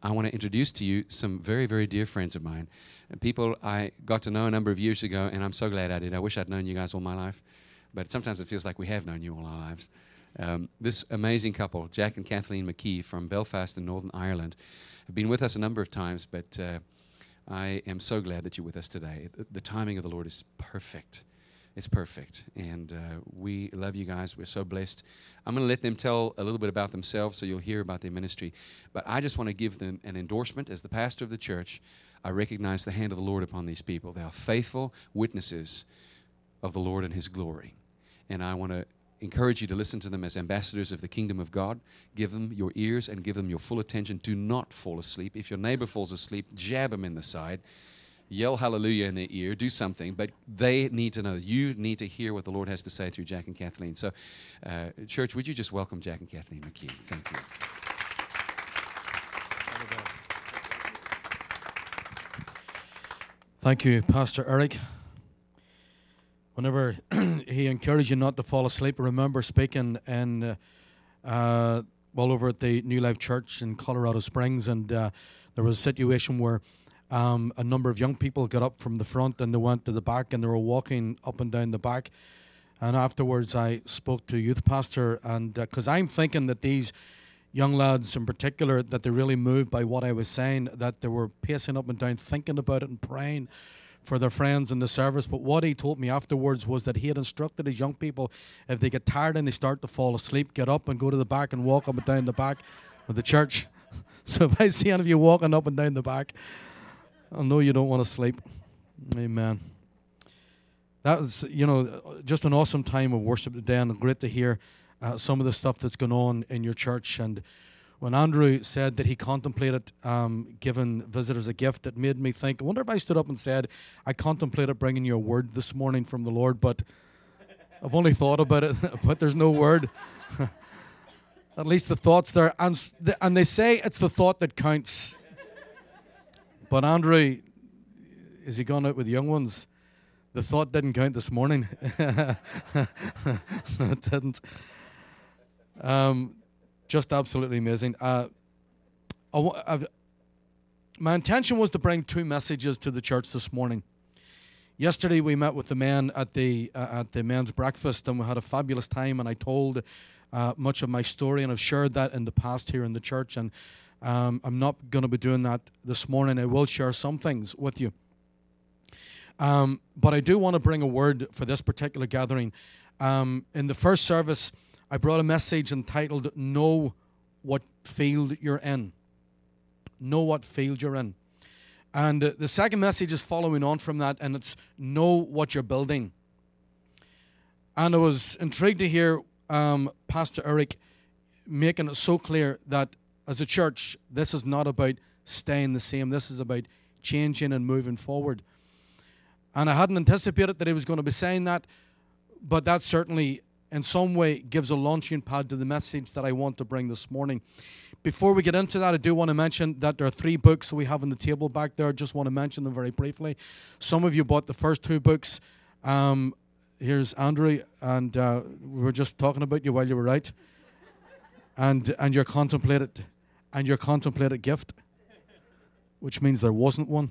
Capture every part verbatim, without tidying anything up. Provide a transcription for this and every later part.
I want to introduce to you some very, very dear friends of mine. People I got to know a number of years ago, and I'm so glad I did. I wish I'd known you guys all my life, but sometimes it feels like we have known you all our lives. Um, this amazing couple, Jack and Kathleen McKee from Belfast in Northern Ireland, have been with us a number of times, but uh, I am so glad that you're with us today. The, the timing of the Lord is perfect. It's perfect, and uh, we love you guys. We're so blessed. I'm going to let them tell a little bit about themselves so you'll hear about their ministry, but I just want to give them an endorsement. As the pastor of the church, I recognize the hand of the Lord upon these people. They are faithful witnesses of the Lord and His glory, and I want to encourage you to listen to them as ambassadors of the kingdom of God. Give them your ears and give them your full attention. Do not fall asleep. If your neighbor falls asleep, jab them in the side. Yell hallelujah in their ear, do something, but they need to know. You need to hear what the Lord has to say through Jack and Kathleen. So, uh, church, would you just welcome Jack and Kathleen McKee? Thank you. Thank you, Pastor Eric. Whenever he encouraged you not to fall asleep, I remember speaking in, uh, uh, well over at the New Life Church in Colorado Springs, and uh, there was a situation where Um, a number of young people got up from the front and they went to the back and they were walking up and down the back. And afterwards I spoke to a youth pastor, and because uh, I'm thinking that these young lads in particular, that they're really moved by what I was saying, that they were pacing up and down thinking about it and praying for their friends in the service. But what he told me afterwards was that he had instructed his young people, if they get tired and they start to fall asleep, get up and go to the back and walk up and down the back of the church. So if I see any of you walking up and down the back, I know you don't want to sleep. Amen. That was, you know, just an awesome time of worship today, and great to hear uh, some of the stuff that's going on in your church. And when Andrew said that he contemplated um, giving visitors a gift, it made me think, I wonder if I stood up and said, I contemplated bringing you a word this morning from the Lord, but I've only thought about it, but there's no word. At least the thought's there. And, and they say it's the thought that counts. But Andrew, is he gone out with young ones? The thought didn't count this morning. So it didn't. Um, just absolutely amazing. Uh, I, I've, my intention was to bring two messages to the church this morning. Yesterday we met with the men at the uh, at the men's breakfast, and we had a fabulous time, and I told uh, much of my story, and I've shared that in the past here in the church, and Um, I'm not going to be doing that this morning. I will share some things with you. Um, but I do want to bring a word for this particular gathering. Um, in the first service, I brought a message entitled, Know What Field You're In. Know what field you're in. And uh, the second message is following on from that, and it's Know What You're Building. And I was intrigued to hear um, Pastor Eric making it so clear that as a church, this is not about staying the same. This is about changing and moving forward. And I hadn't anticipated that he was going to be saying that, but that certainly in some way gives a launching pad to the message that I want to bring this morning. Before we get into that, I do want to mention that there are three books that we have on the table back there. I just want to mention them very briefly. Some of you bought the first two books. Um, here's Andrew, and uh, we were just talking about you while you were out. And and your contemplated and your contemplated gift, which means there wasn't one.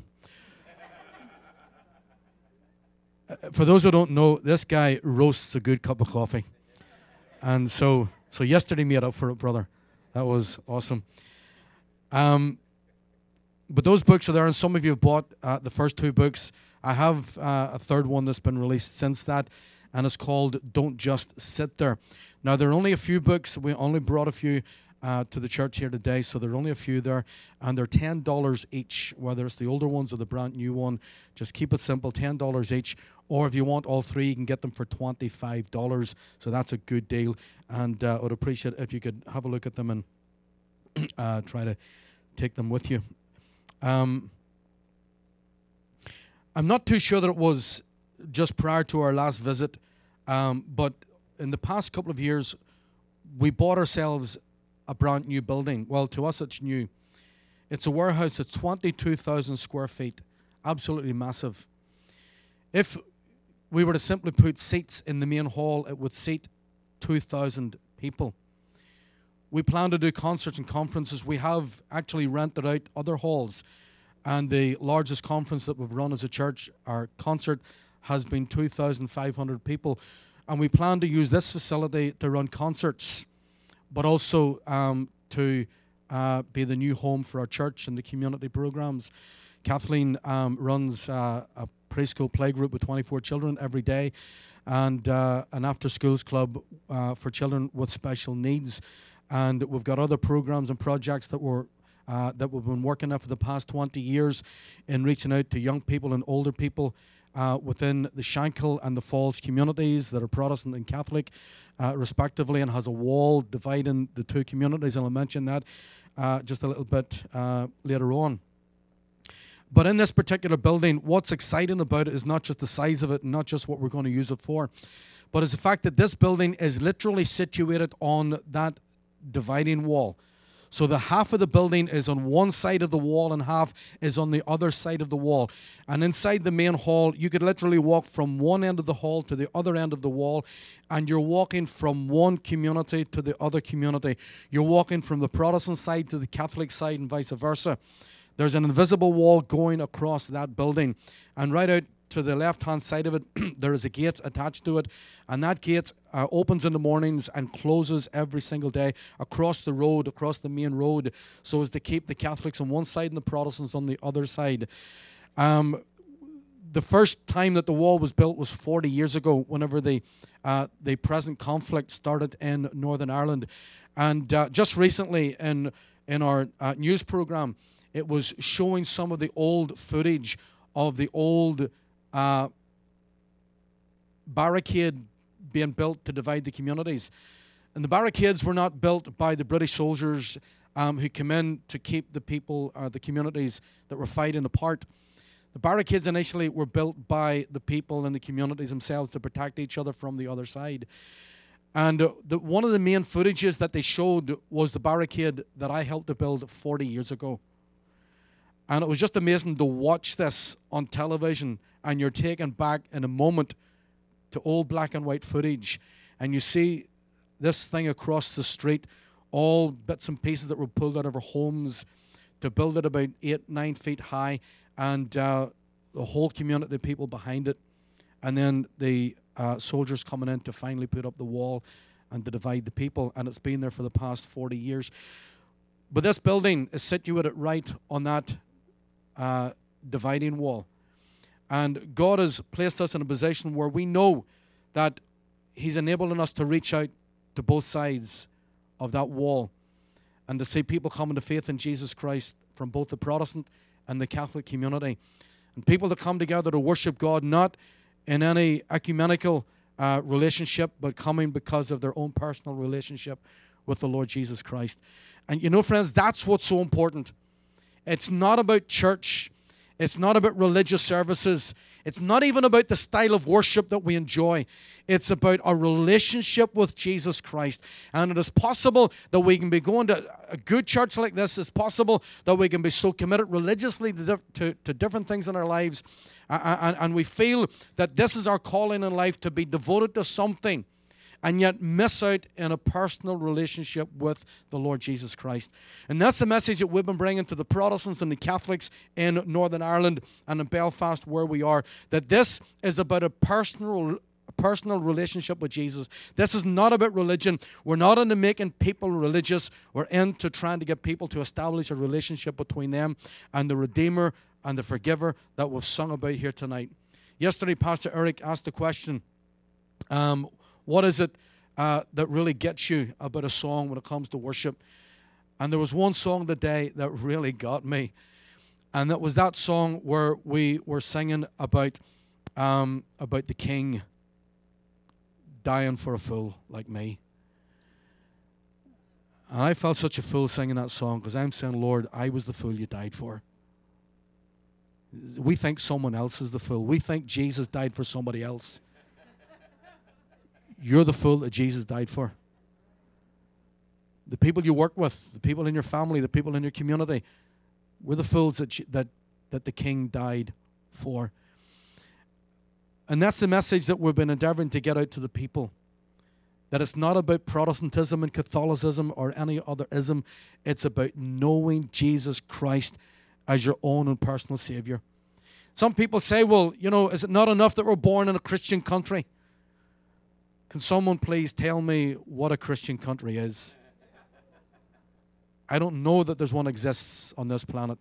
Uh, for those who don't know, this guy roasts a good cup of coffee, and so so yesterday made up for it, brother. That was awesome. Um, but those books are there, and some of you have bought uh, the first two books. I have uh, a third one that's been released since that, and it's called Don't Just Sit There. Now, there are only a few books. We only brought a few uh, to the church here today, so there are only a few there, and they're ten dollars each, whether it's the older ones or the brand new one. Just keep it simple, ten dollars each, or if you want all three, you can get them for twenty-five dollars, so that's a good deal, and uh, I would appreciate it if you could have a look at them and uh, try to take them with you. Um, I'm not too sure that it was just prior to our last visit, um, but in the past couple of years, we bought ourselves a brand new building. Well, to us, it's new. It's a warehouse that's twenty-two thousand square feet, absolutely massive. If we were to simply put seats in the main hall, it would seat two thousand people. we plan to do concerts and conferences. We have actually rented out other halls. And the largest conference that we've run as a church, our concert, has been two thousand five hundred people. And we plan to use this facility to run concerts, but also um, to uh, be the new home for our church and the community programs. Kathleen um, runs uh, a preschool playgroup with twenty-four children every day, and uh, an after-schools club uh, for children with special needs. And we've got other programs and projects that we're uh, that we've been working on for the past twenty years in reaching out to young people and older people uh, within the Shankill and the Falls communities that are Protestant and Catholic, uh, respectively, and has a wall dividing the two communities. And I'll mention that uh, just a little bit uh, later on. But in this particular building, what's exciting about it is not just the size of it, and not just what we're going to use it for, but it's the fact that this building is literally situated on that dividing wall. So the half of the building is on one side of the wall and half is on the other side of the wall. And inside the main hall, you could literally walk from one end of the hall to the other end of the wall, and you're walking from one community to the other community. You're walking from the Protestant side to the Catholic side and vice versa. There's an invisible wall going across that building. And right out to the left-hand side of it, there is a gate attached to it. And that gate uh, opens in the mornings and closes every single day across the road, across the main road, so as to keep the Catholics on one side and the Protestants on the other side. Um, the first time that the wall was built was forty years ago, whenever the, uh, the present conflict started in Northern Ireland. And uh, just recently in, in our uh, news program, it was showing some of the old footage of the old uh, barricade being built to divide the communities. And the barricades were not built by the British soldiers um, who came in to keep the people, or the communities that were fighting apart. The barricades initially were built by the people and the communities themselves to protect each other from the other side. And uh, the, one of the main footages that they showed was the barricade that I helped to build forty years ago. And it was just amazing to watch this on television, and you're taken back in a moment to old black and white footage, and you see this thing across the street, all bits and pieces that were pulled out of our homes to build it about eight, nine feet high, and uh, the whole community of people behind it, and then the uh, soldiers coming in to finally put up the wall and to divide the people, and it's been there for the past forty years. But this building is situated right on that Uh, dividing wall. And God has placed us in a position where we know that He's enabling us to reach out to both sides of that wall and to see people coming to faith in Jesus Christ from both the Protestant and the Catholic community. And people that come together to worship God, not in any ecumenical uh, relationship, but coming because of their own personal relationship with the Lord Jesus Christ. And you know, friends, that's what's so important. It's not about church. It's not about religious services. It's not even about the style of worship that we enjoy. It's about our relationship with Jesus Christ. And it is possible that we can be going to a good church like this. It's possible that we can be so committed religiously to, to, to different things in our lives. Uh, and, and we feel that this is our calling in life, to be devoted to something, and yet miss out in a personal relationship with the Lord Jesus Christ. And that's the message that we've been bringing to the Protestants and the Catholics in Northern Ireland and in Belfast, where we are, that this is about a personal personal relationship with Jesus. This is not about religion. We're not into making people religious. We're into trying to get people to establish a relationship between them and the Redeemer and the Forgiver that we've sung about here tonight. Yesterday, Pastor Eric asked the question, um, what is it uh, that really gets you about a song when it comes to worship? And there was one song today that really got me. And that was that song where we were singing about, um, about the King dying for a fool like me. And I felt such a fool singing that song, because I'm saying, Lord, I was the fool you died for. We think someone else is the fool. We think Jesus died for somebody else. You're the fool that Jesus died for. The people you work with, the people in your family, the people in your community, we're the fools that, that, that the King died for. And that's the message that we've been endeavoring to get out to the people. That it's not about Protestantism and Catholicism or any other ism. It's about knowing Jesus Christ as your own and personal Savior. Some people say, well, you know, is it not enough that we're born in a Christian country? Can someone please tell me what a Christian country is? I don't know that there's one exists on this planet.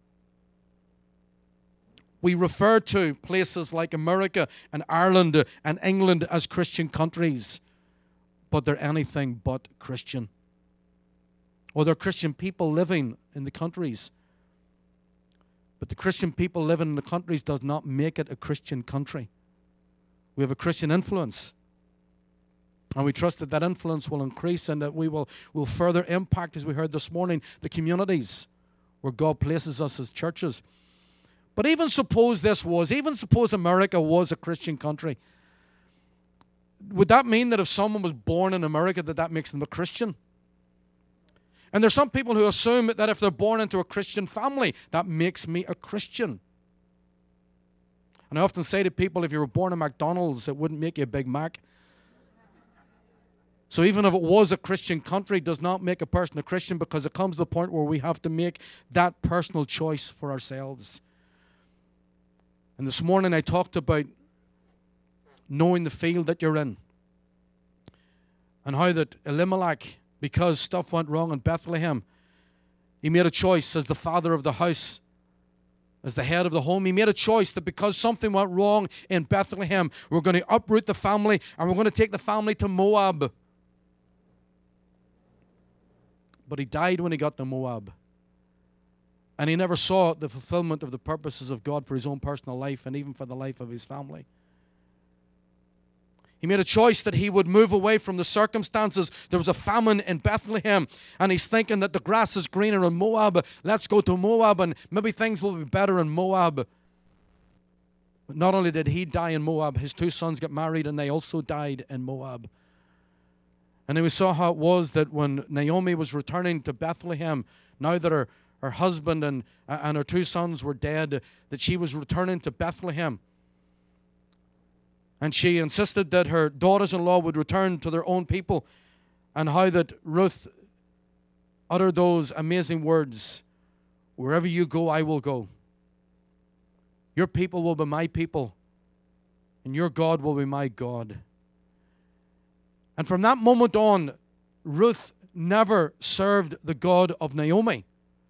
We refer to places like America and Ireland and England as Christian countries, but they're anything but Christian. Or they're Christian people living in the countries. But the Christian people living in the countries does not make it a Christian country. We have a Christian influence. And we trust that that influence will increase and that we will, will further impact, as we heard this morning, the communities where God places us as churches. But even suppose this was, even suppose America was a Christian country, would that mean that if someone was born in America that that makes them a Christian? And there's some people who assume that if they're born into a Christian family, that makes me a Christian. And I often say to people, if you were born in McDonald's, it wouldn't make you a Big Mac. So even if it was a Christian country, it does not make a person a Christian, because it comes to the point where we have to make that personal choice for ourselves. And this morning I talked about knowing the field that you're in. And how that Elimelech, because stuff went wrong in Bethlehem, he made a choice as the father of the house, as the head of the home. He made a choice that because something went wrong in Bethlehem, we're going to uproot the family and we're going to take the family to Moab. But he died when he got to Moab. And he never saw the fulfillment of the purposes of God for his own personal life and even for the life of his family. He made a choice that he would move away from the circumstances. There was a famine in Bethlehem, and he's thinking that the grass is greener in Moab. Let's go to Moab, and maybe things will be better in Moab. But not only did he die in Moab, his two sons got married, and they also died in Moab. And then we saw how it was that when Naomi was returning to Bethlehem, now that her, her husband and, and her two sons were dead, that she was returning to Bethlehem. And she insisted that her daughters-in-law would return to their own people, and how that Ruth uttered those amazing words, "Wherever you go, I will go. Your people will be my people, and your God will be my God." And from that moment on, Ruth never served the God of Naomi.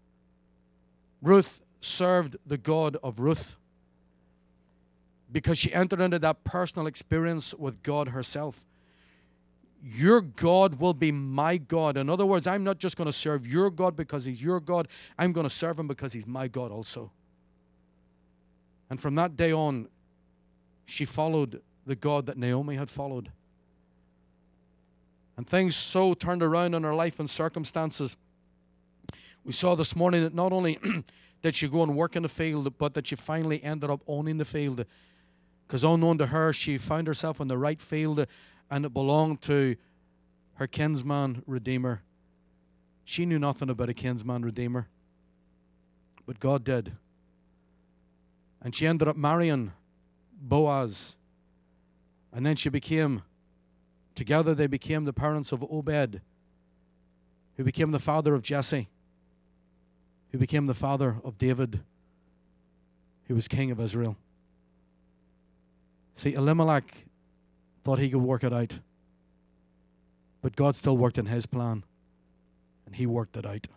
Ruth served the God of Ruth, because she entered into that personal experience with God herself. Your God will be my God. In other words, I'm not just going to serve your God because he's your God. I'm going to serve him because he's my God also. And from that day on, she followed the God that Naomi had followed. And things so turned around in her life and circumstances. We saw this morning that not only did she go and work in the field, but that she finally ended up owning the field. Because unknown to her, she found herself in the right field, and it belonged to her kinsman redeemer. She knew nothing about a kinsman redeemer, but God did. And she ended up marrying Boaz. And then she became, together they became the parents of Obed, who became the father of Jesse, who became the father of David, who was king of Israel. See, Elimelech thought he could work it out, but God still worked in his plan, and he worked it out.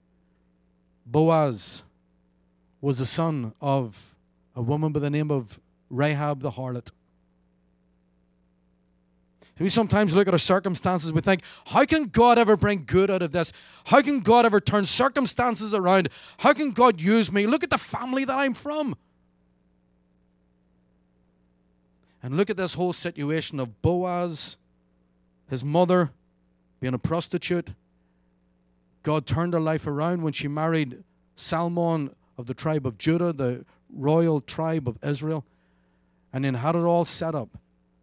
Boaz was the son of a woman by the name of Rahab the harlot. We sometimes look at our circumstances, we think, how can God ever bring good out of this? How can God ever turn circumstances around? How can God use me? Look at the family that I'm from. And look at this whole situation of Boaz, his mother being a prostitute. God turned her life around when she married Salmon of the tribe of Judah, the royal tribe of Israel, and then had it all set up.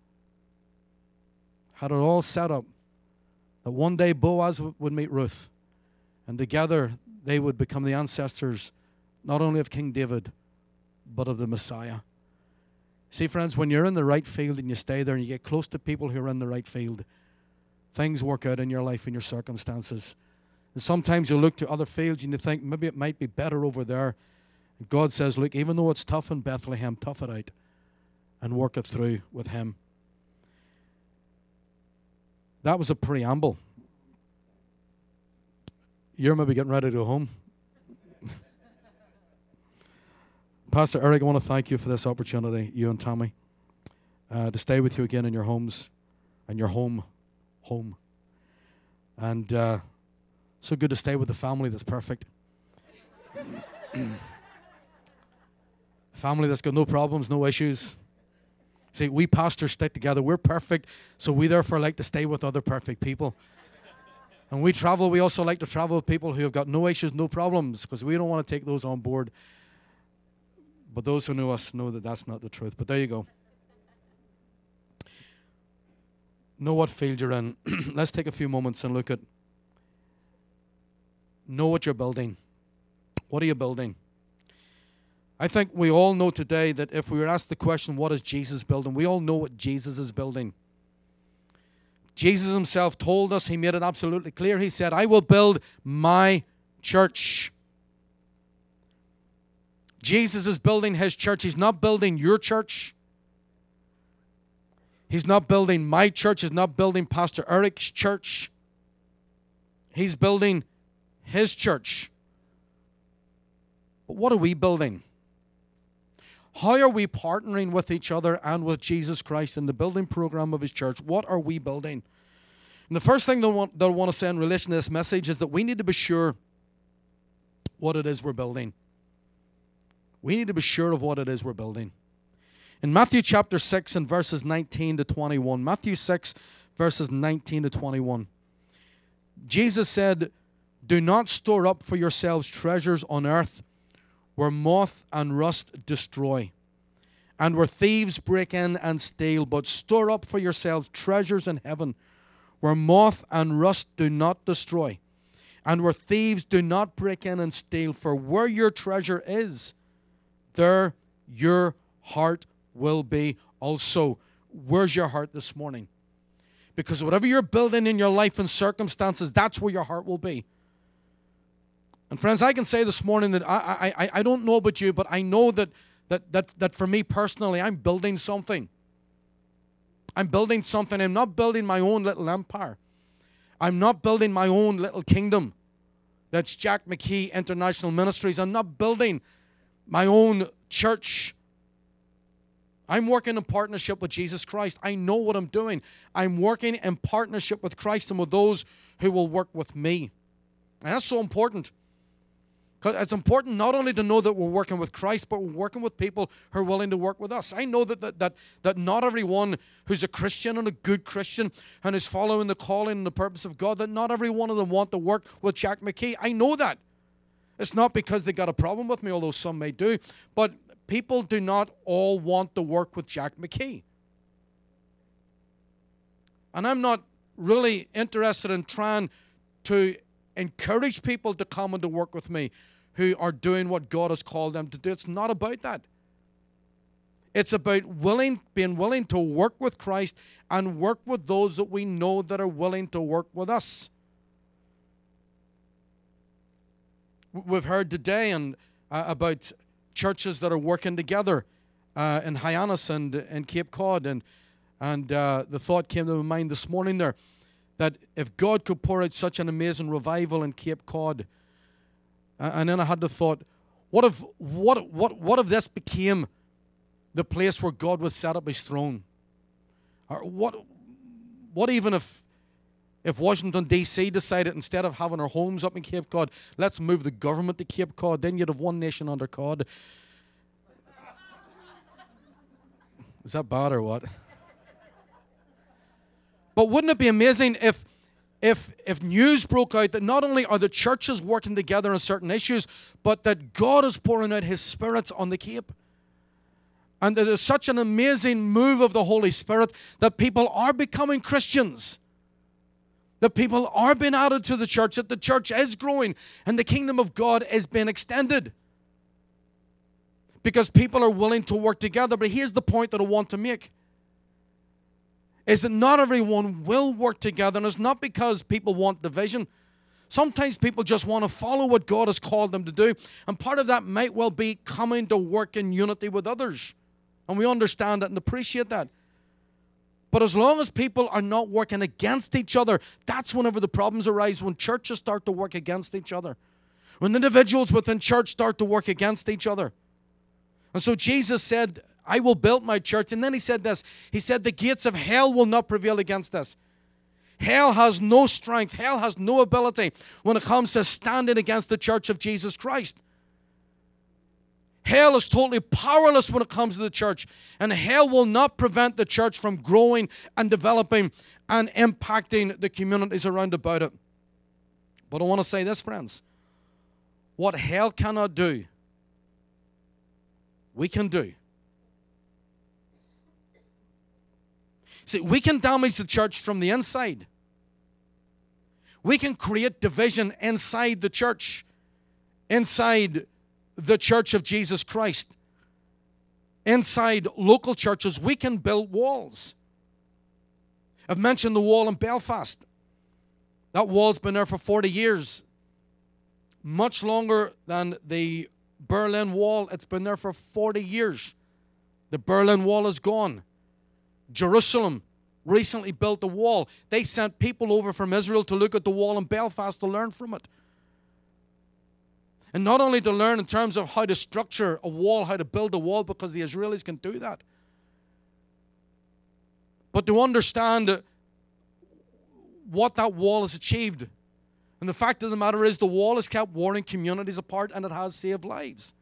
Had it all set up that one day Boaz would meet Ruth, and together they would become the ancestors not only of King David, but of the Messiah. See, friends, when you're in the right field and you stay there and you get close to people who are in the right field, things work out in your life and your circumstances. And sometimes you look to other fields and you think maybe it might be better over there. And God says, look, even though it's tough in Bethlehem, tough it out and work it through with Him. That was a preamble. You're maybe getting ready to go home. Pastor Eric, I want to thank you for this opportunity, you and Tammy, uh, to stay with you again in your homes and your home, home. And uh, so good to stay with the family that's perfect. Family that's got no problems, no issues. See, we pastors stick together. We're perfect, so we therefore like to stay with other perfect people. And we travel, we also like to travel with people who have got no issues, no problems, because we don't want to take those on board. But those who know us know that that's not the truth. But there you go. Know what field you're in. Let's take a few moments and look at, know what you're building. What are you building? I think we all know today that if we were asked the question, what is Jesus building? We all know what Jesus is building. Jesus himself told us, he made it absolutely clear. He said, I will build my church. Jesus is building his church. He's not building your church. He's not building my church. He's not building Pastor Eric's church. He's building his church. But what are we building? How are we partnering with each other and with Jesus Christ in the building program of his church? What are we building? And the first thing that I want, that I want to say in relation to this message is that we need to be sure what it is we're building. We need to be sure of what it is we're building. In Matthew chapter six and verses nineteen to twenty-one, Matthew six verses nineteen to twenty-one, Jesus said, do not store up for yourselves treasures on earth where moth and rust destroy, and where thieves break in and steal, but store up for yourselves treasures in heaven where moth and rust do not destroy, and where thieves do not break in and steal. For where your treasure is, there your heart will be also. Where's your heart this morning? Because whatever you're building in your life and circumstances, that's where your heart will be. And friends, I can say this morning that I I I don't know about you, but I know that that that that for me personally, I'm building something. I'm building something. I'm not building my own little empire. I'm not building my own little kingdom. That's Jack McKee International Ministries. I'm not building my own church. I'm working in partnership with Jesus Christ. I know what I'm doing. I'm working in partnership with Christ and with those who will work with me. And that's so important. Because it's important not only to know that we're working with Christ, but we're working with people who are willing to work with us. I know that that that, that not everyone who's a Christian and a good Christian and is following the calling and the purpose of God, that not every one of them want to work with Jack McKee. I know that. It's not because they got a problem with me, although some may do, but people do not all want to work with Jack McKee. And I'm not really interested in trying to encourage people to come and to work with me who are doing what God has called them to do. It's not about that. It's about willing, being willing to work with Christ and work with those that we know that are willing to work with us. We've heard today and uh, about churches that are working together uh, in Hyannis and in Cape Cod, and and uh, the thought came to my mind this morning there that if God could pour out such an amazing revival in Cape Cod, uh, and then I had the thought, what if what what what if this became the place where God would set up His throne? Or what what even if If Washington, D C decided instead of having our homes up in Cape Cod, let's move the government to Cape Cod, then you'd have one nation under Cod. Is that bad or what? But wouldn't it be amazing if, if, if news broke out that not only are the churches working together on certain issues, but that God is pouring out His Spirit on the Cape? And that there's such an amazing move of the Holy Spirit that people are becoming Christians. That people are being added to the church, that the church is growing, and the kingdom of God is being extended. Because people are willing to work together. But here's the point that I want to make. is that not everyone will work together. And it's not because people want division. Sometimes people just want to follow what God has called them to do. And part of that might well be coming to work in unity with others. And we understand that and appreciate that. But as long as people are not working against each other, that's whenever the problems arise, when churches start to work against each other. When individuals within church start to work against each other. And so Jesus said, I will build my church. And then he said this. He said, the gates of hell will not prevail against this. Hell has no strength. Hell has no ability when it comes to standing against the church of Jesus Christ. Hell is totally powerless when it comes to the church. And hell will not prevent the church from growing and developing and impacting the communities around about it. But I want to say this, friends. What hell cannot do, we can do. See, we can damage the church from the inside. We can create division inside the church, inside the church of Jesus Christ, inside local churches. We can build walls. I've mentioned the wall in Belfast. That wall's been there for forty years. Much longer than the Berlin Wall. It's been there for forty years. The Berlin Wall is gone. Jerusalem recently built a wall. They sent people over from Israel to look at the wall in Belfast to learn from it. And not only to learn in terms of how to structure a wall, how to build a wall, because the Israelis can do that, but to understand what that wall has achieved. And the fact of the matter is, the wall has kept warring communities apart, and it has saved lives.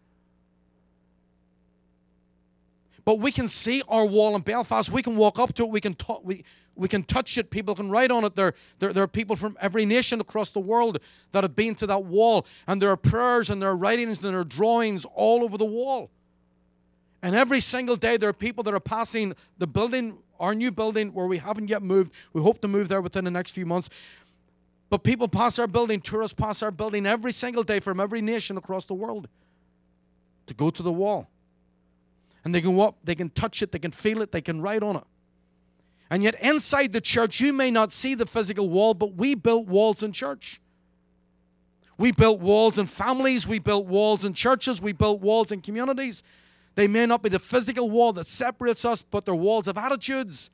But we can see our wall in Belfast. We can walk up to it. We can talk, we, we can touch it. People can write on it. There, there, there are people from every nation across the world that have been to that wall. And there are prayers and there are writings and there are drawings all over the wall. And every single day there are people that are passing the building, our new building, where we haven't yet moved. We hope to move there within the next few months. But people pass our building, tourists pass our building every single day from every nation across the world to go to the wall. And they can walk, they can touch it, they can feel it, they can write on it. And yet inside the church, you may not see the physical wall, but we built walls in church. We built walls in families, we built walls in churches, we built walls in communities. They may not be the physical wall that separates us, but they're walls of attitudes.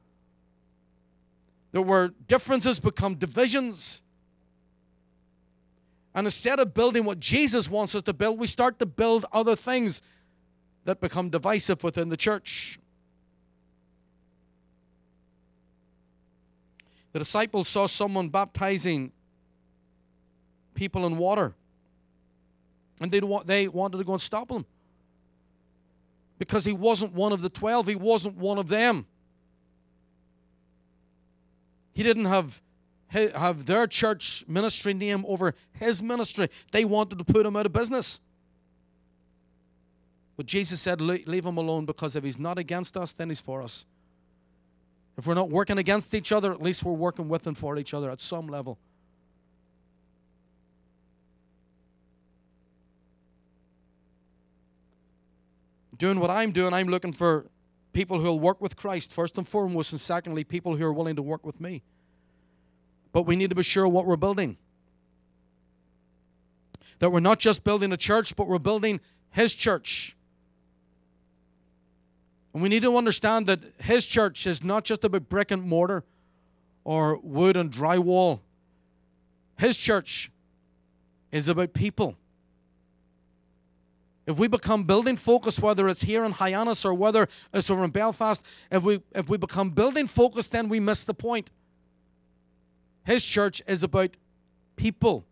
There were differences become divisions. And instead of building what Jesus wants us to build, we start to build other things that become divisive within the church. The disciples saw someone baptizing people in water. And they they wanted to go and stop him. Because he wasn't one of the twelve. He wasn't one of them. He didn't have, have their church ministry name over his ministry. They wanted to put him out of business. But Jesus said, leave him alone, because if he's not against us, then he's for us. If we're not working against each other, at least we're working with and for each other at some level. Doing what I'm doing, I'm looking for people who will work with Christ, first and foremost, and secondly, people who are willing to work with me. But we need to be sure what we're building. That we're not just building a church, but we're building his church. And we need to understand that his church is not just about brick and mortar or wood and drywall. His church is about people. If we become building focused, whether it's here in Hyannis or whether it's over in Belfast, if we if we become building focused, then we miss the point. His church is about people.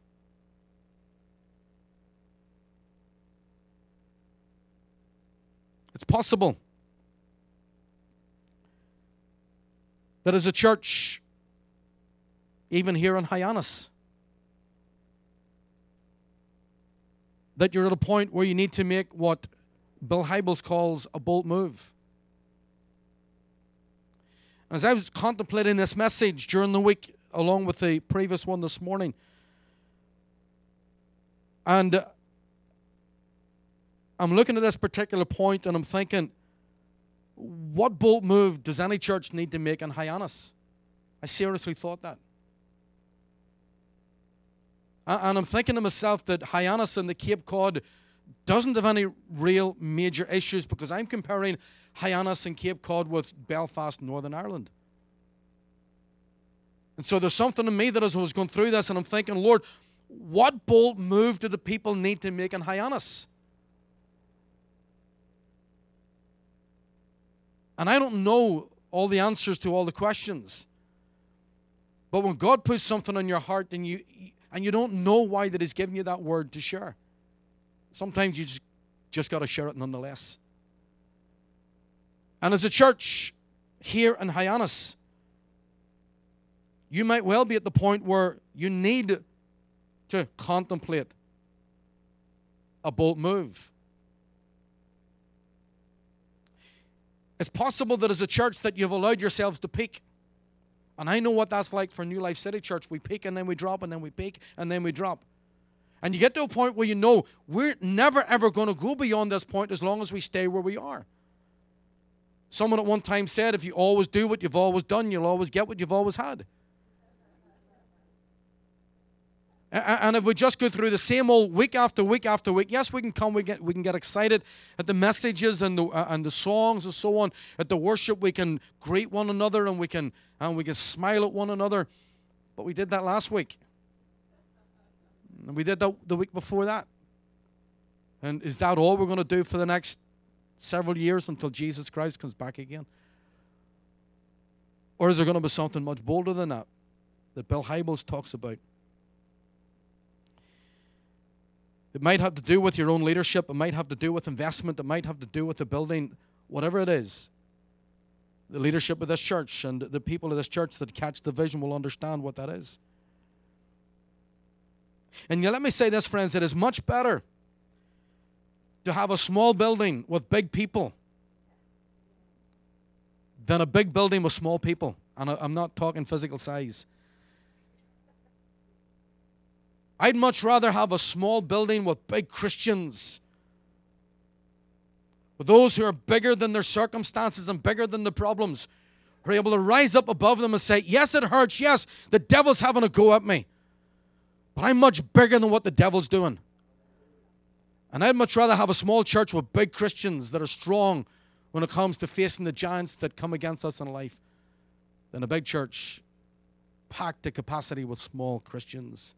It's possible that as a church, even here in Hyannis, that you're at a point where you need to make what Bill Hybels calls a bold move. As I was contemplating this message during the week, along with the previous one this morning, and uh, I'm looking at this particular point and I'm thinking, what bold move does any church need to make in Hyannis? I seriously thought that. And I'm thinking to myself that Hyannis and the Cape Cod doesn't have any real major issues, because I'm comparing Hyannis and Cape Cod with Belfast, Northern Ireland. And so there's something in me that as I was going through this, and I'm thinking, Lord, what bold move do the people need to make in Hyannis? And I don't know all the answers to all the questions. But when God puts something on your heart and you and you don't know why that He's giving you that word to share, sometimes you just, just got to share it nonetheless. And as a church here in Hyannis, you might well be at the point where you need to contemplate a bold move. It's possible that as a church that you've allowed yourselves to peak. And I know what that's like for New Life City Church. We peak and then we drop and then we peak and then we drop. And you get to a point where you know we're never ever going to go beyond this point as long as we stay where we are. Someone at one time said, if you always do what you've always done, you'll always get what you've always had. And if we just go through the same old week after week after week, yes, we can come, we get, we can get excited at the messages and the uh, and the songs and so on. At the worship, we can greet one another and we can and we can smile at one another. But we did that last week, and we did that the week before that. And is that all we're going to do for the next several years until Jesus Christ comes back again? Or is there going to be something much bolder than that that Bill Hybels talks about? It might have to do with your own leadership. It might have to do with investment. It might have to do with the building, whatever it is. The leadership of this church and the people of this church that catch the vision will understand what that is. And yet, let me say this, friends, it is much better to have a small building with big people than a big building with small people. And I'm not talking physical size. I'd much rather have a small building with big Christians, with those who are bigger than their circumstances and bigger than the problems, who are able to rise up above them and say, yes, it hurts, yes, the devil's having a go at me, but I'm much bigger than what the devil's doing. And I'd much rather have a small church with big Christians that are strong when it comes to facing the giants that come against us in life than a big church packed to capacity with small Christians.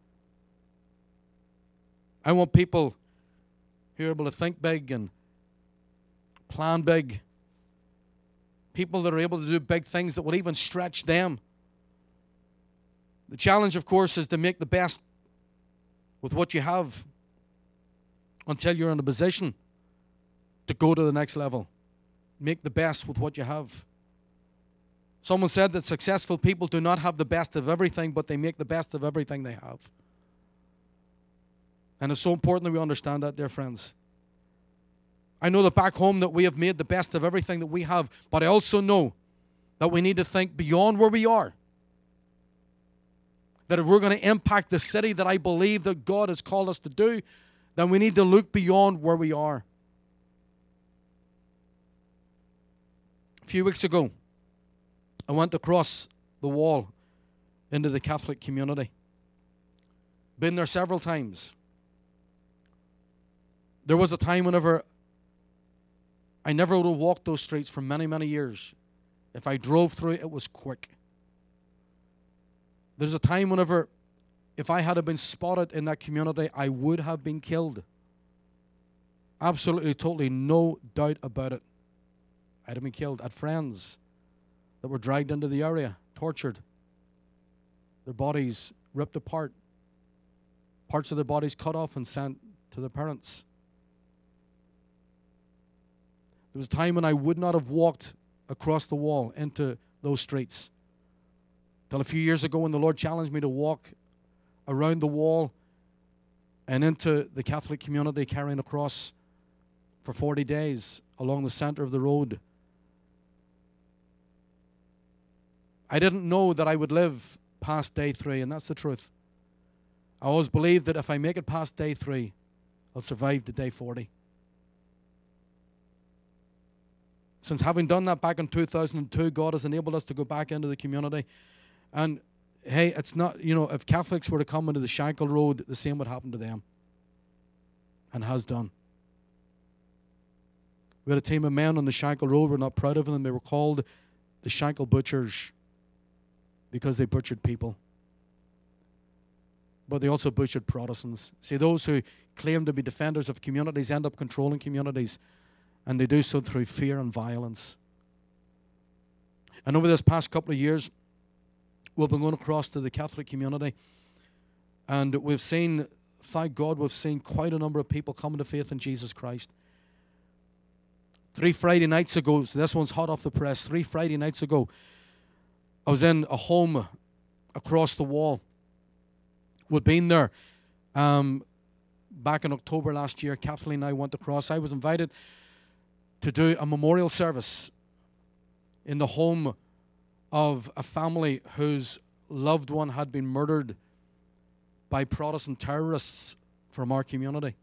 I want people who are able to think big and plan big. People that are able to do big things that will even stretch them. The challenge, of course, is to make the best with what you have until you're in a position to go to the next level. Make the best with what you have. Someone said that successful people do not have the best of everything, but they make the best of everything they have. And it's so important that we understand that, dear friends. I know that back home that we have made the best of everything that we have, but I also know that we need to think beyond where we are. That if we're going to impact the city that I believe that God has called us to do, then we need to look beyond where we are. A few weeks ago, I went across the wall into the Catholic community. Been there several times. There was a time whenever I never would have walked those streets for many, many years. If I drove through it, it was quick. There's a time whenever, if I had been spotted in that community, I would have been killed. Absolutely, totally, no doubt about it. I'd have been killed. I had friends that were dragged into the area, tortured, their bodies ripped apart, parts of their bodies cut off and sent to their parents. There was a time when I would not have walked across the wall into those streets. Till a few years ago when the Lord challenged me to walk around the wall and into the Catholic community carrying a cross for forty days along the center of the road. I didn't know that I would live past day three, and that's the truth. I always believed that if I make it past day three, I'll survive to day forty. Since having done that back in two thousand two, God has enabled us to go back into the community. And hey, it's not, you know, if Catholics were to come into the Shankill Road, the same would happen to them. And has done. We had a team of men on the Shankill Road. We're not proud of them. They were called the Shankill Butchers because they butchered people. But they also butchered Protestants. See, those who claim to be defenders of communities end up controlling communities, and they do so through fear and violence. And over this past couple of years, we've been going across to the Catholic community, and we've seen, thank God, we've seen quite a number of people coming to faith in Jesus Christ. Three Friday nights ago, so this one's hot off the press, three Friday nights ago, I was in a home across the wall. We'd been there um, back in October last year. Kathleen and I went across. I was invited to do a memorial service in the home of a family whose loved one had been murdered by Protestant terrorists from our community.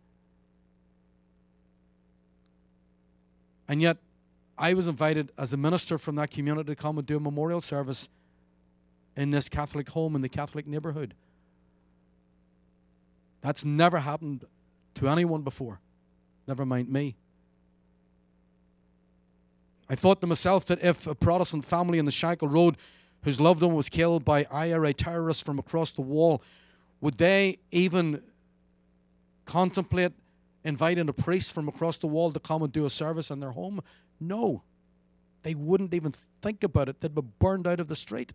And yet, I was invited as a minister from that community to come and do a memorial service in this Catholic home in the Catholic neighborhood. That's never happened to anyone before, never mind me. I thought to myself that if a Protestant family in the Shankill Road whose loved one was killed by I R A terrorists from across the wall, would they even contemplate inviting a priest from across the wall to come and do a service in their home? No. They wouldn't even think about it. They'd be burned out of the street.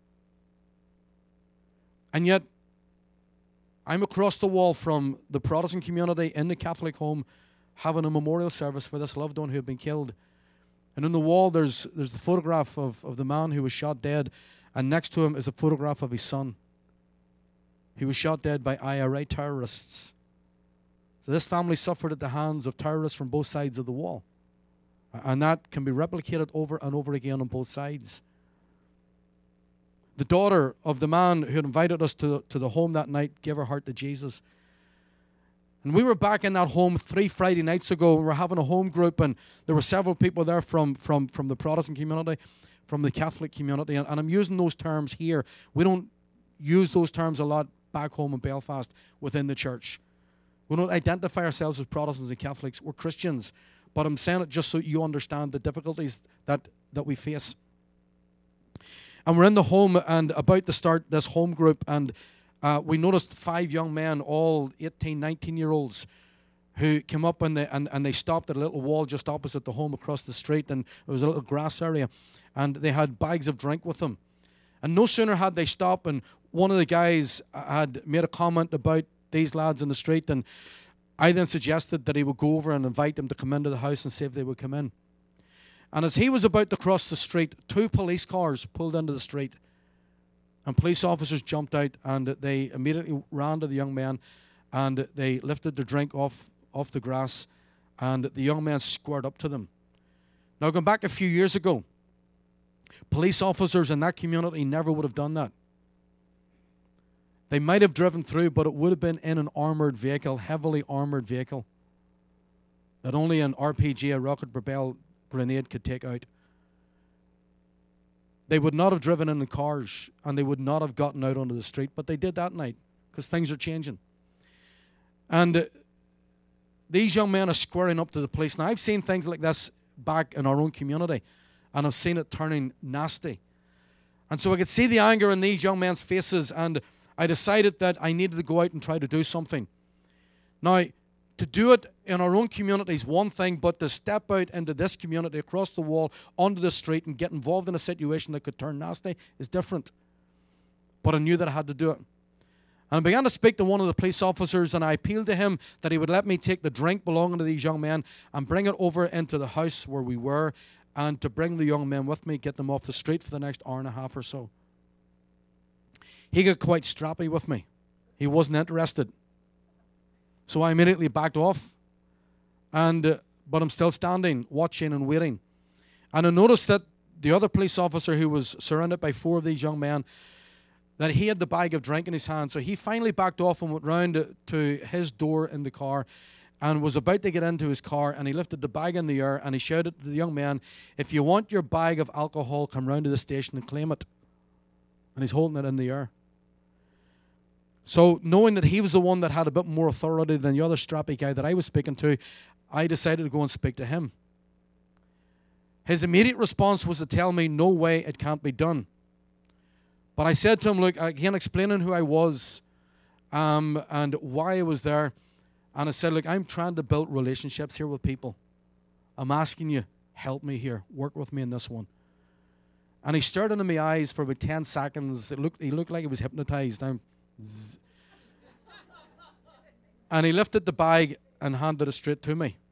And yet, I'm across the wall from the Protestant community in the Catholic home having a memorial service for this loved one who had been killed. And on the wall, there's there's the photograph of, of the man who was shot dead, and next to him is a photograph of his son. He was shot dead by I R A terrorists. So this family suffered at the hands of terrorists from both sides of the wall. And that can be replicated over and over again on both sides. The daughter of the man who had invited us to, to the home that night gave her heart to Jesus. And we were back in that home three Friday nights ago, and we were having a home group, and there were several people there from, from, from the Protestant community, from the Catholic community, and, and I'm using those terms here. We don't use those terms a lot back home in Belfast within the church. We don't identify ourselves as Protestants and Catholics. We're Christians. But I'm saying it just so you understand the difficulties that, that we face. And we're in the home and about to start this home group, and uh, we noticed five young men, all eighteen, nineteen-year-olds, who came up and they, and, and they stopped at a little wall just opposite the home across the street, and there was a little grass area, and they had bags of drink with them. And no sooner had they stopped, and one of the guys had made a comment about these lads in the street, and I then suggested that he would go over and invite them to come into the house and see if they would come in. And as he was about to cross the street, two police cars pulled into the street. And police officers jumped out, and they immediately ran to the young men, and they lifted their drink off, off the grass, and the young men squared up to them. Now, going back a few years ago, police officers in that community never would have done that. They might have driven through, but it would have been in an armoured vehicle, heavily armoured vehicle, that only an R P G, a rocket-propelled grenade, could take out. They would not have driven in the cars, and they would not have gotten out onto the street, but they did that night, because things are changing. And uh, these young men are squaring up to the police. Now, I've seen things like this back in our own community, and I've seen it turning nasty. And so I could see the anger in these young men's faces, and I decided that I needed to go out and try to do something. Now, to do it in our own community is one thing, but to step out into this community, across the wall, onto the street, and get involved in a situation that could turn nasty is different. But I knew that I had to do it. And I began to speak to one of the police officers, and I appealed to him that he would let me take the drink belonging to these young men and bring it over into the house where we were, and to bring the young men with me, get them off the street for the next hour and a half or so. He got quite strappy with me. He wasn't interested. So I immediately backed off, and uh, but I'm still standing, watching and waiting. And I noticed that the other police officer, who was surrounded by four of these young men, that he had the bag of drink in his hand. So he finally backed off and went round to his door in the car, and was about to get into his car, and he lifted the bag in the air, and he shouted to the young man, "If you want your bag of alcohol, come round to the station and claim it." And he's holding it in the air. So knowing that he was the one that had a bit more authority than the other strappy guy that I was speaking to, I decided to go and speak to him. His immediate response was to tell me, "No way, it can't be done." But I said to him, look, again, explaining who I was um, and why I was there. And I said, look, I'm trying to build relationships here with people. I'm asking you, help me here. Work with me in this one. And he stared into my eyes for about ten seconds. It looked, he looked like he was hypnotized. I'm zzz. And he lifted the bag and handed it straight to me.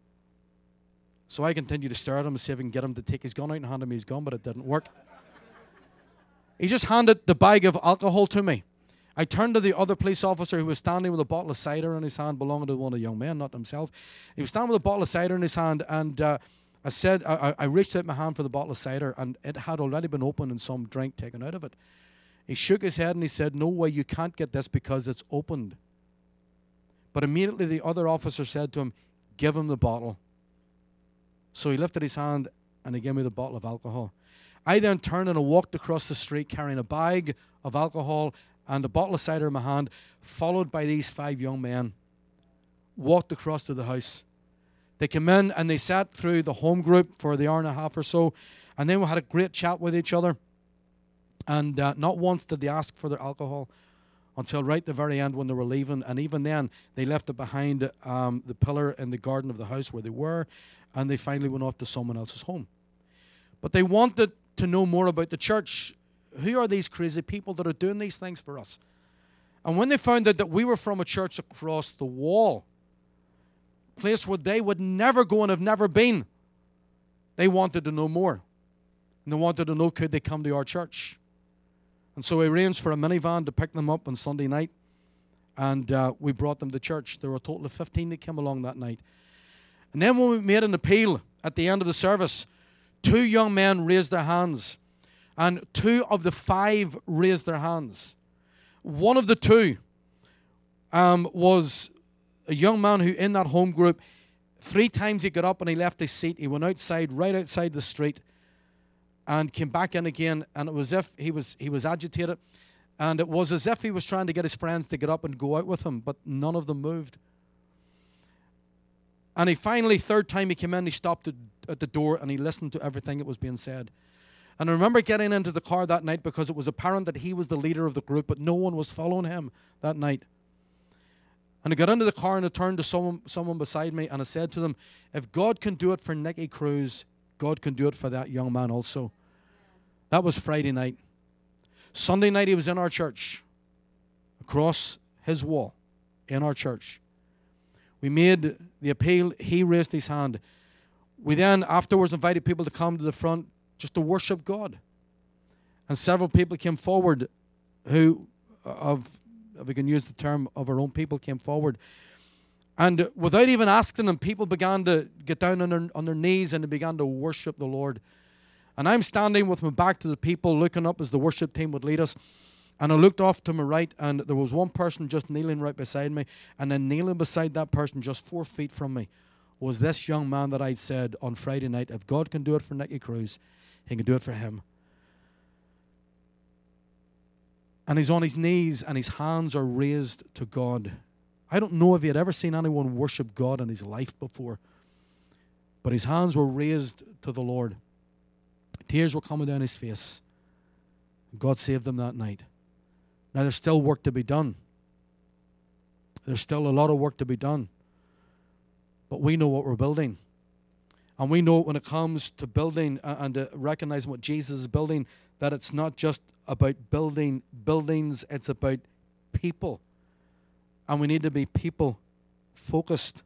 So I continued to stare at him and see if I can get him to take his gun out and hand me his gun, but it didn't work. He just handed the bag of alcohol to me. I turned to the other police officer who was standing with a bottle of cider in his hand, belonging to one of the young men, not himself. He was standing with a bottle of cider in his hand, and uh, I said, I, I reached out my hand for the bottle of cider, and it had already been opened and some drink taken out of it. He shook his head and he said, "No way, you can't get this because it's opened." But immediately the other officer said to him, "Give him the bottle." So he lifted his hand and he gave me the bottle of alcohol. I then turned and I walked across the street carrying a bag of alcohol and a bottle of cider in my hand, followed by these five young men. Walked across to the house. They came in and they sat through the home group for the hour and a half or so, and then we had a great chat with each other. And uh, not once did they ask for their alcohol until right at the very end when they were leaving. And even then, they left it behind um, the pillar in the garden of the house where they were, and they finally went off to someone else's home. But they wanted to know more about the church. Who are these crazy people that are doing these things for us? And when they found out that we were from a church across the wall, a place where they would never go and have never been, they wanted to know more. And they wanted to know, could they come to our church? And so we arranged for a minivan to pick them up on Sunday night, and uh, we brought them to church. There were a total of fifteen that came along that night. And then when we made an appeal at the end of the service, two young men raised their hands, and two of the five raised their hands. One of the two um, was a young man who, in that home group, three times he got up and he left his seat. He went outside, right outside the street, and came back in again, and it was as if he was he was agitated, and it was as if he was trying to get his friends to get up and go out with him, but none of them moved. And he finally, third time he came in, he stopped at the door and he listened to everything that was being said. And I remember getting into the car that night because it was apparent that he was the leader of the group, but no one was following him that night. And I got into the car and I turned to someone, someone beside me and I said to them, if God can do it for Nicky Cruz, God can do it for that young man also. That was Friday night. Sunday night he was in our church, across his wall, in our church. We made the appeal. He raised his hand. We then afterwards invited people to come to the front just to worship God. And several people came forward who, of, if we can use the term, of our own people came forward. And without even asking them, people began to get down on their, on their knees and they began to worship the Lord. And I'm standing with my back to the people, looking up as the worship team would lead us. And I looked off to my right, and there was one person just kneeling right beside me. And then kneeling beside that person, just four feet from me, was this young man that I'd said on Friday night, if God can do it for Nicky Cruz, he can do it for him. And he's on his knees, and his hands are raised to God. I don't know if he had ever seen anyone worship God in his life before, but his hands were raised to the Lord. Tears were coming down his face. God saved him that night. Now, there's still work to be done. There's still a lot of work to be done. But we know what we're building. And we know when it comes to building and to recognizing what Jesus is building, that it's not just about building buildings, it's about people. And we need to be people focused.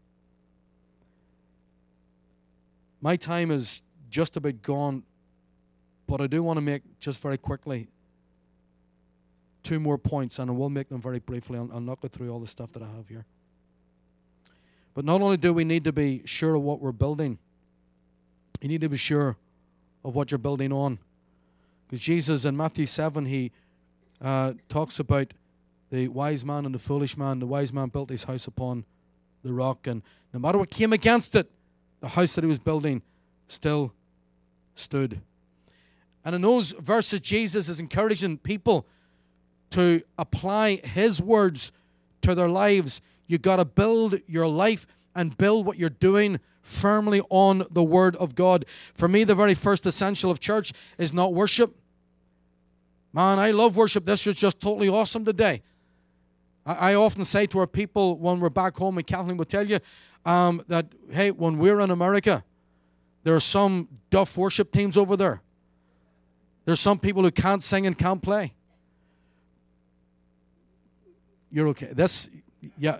My time is just about gone, but I do want to make, just very quickly, two more points, and I will make them very briefly. I'll, I'll not go through all the stuff that I have here. But not only do we need to be sure of what we're building, you need to be sure of what you're building on. Because Jesus in Matthew seven, he uh, talks about the wise man and the foolish man. The wise man built his house upon the rock. And no matter what came against it, the house that he was building still stood. And in those verses, Jesus is encouraging people to apply his words to their lives. You've got to build your life and build what you're doing firmly on the Word of God. For me, the very first essential of church is not worship. Man, I love worship. This was just totally awesome today. I, I often say to our people when we're back home, and Kathleen will tell you, um, that, hey, when we're in America, there are some duff worship teams over there. There's some people who can't sing and can't play. You're okay. This, yeah.